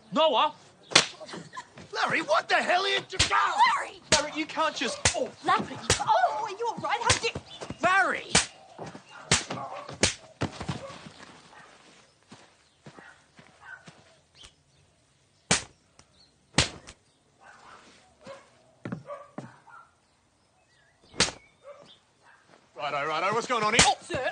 Noah! Larry, what the hell are you doing? Larry! Larry, you can't just... Oh, Larry! Oh, are you all right? How did... Larry! Righto, what's going on here? Oh. Sir,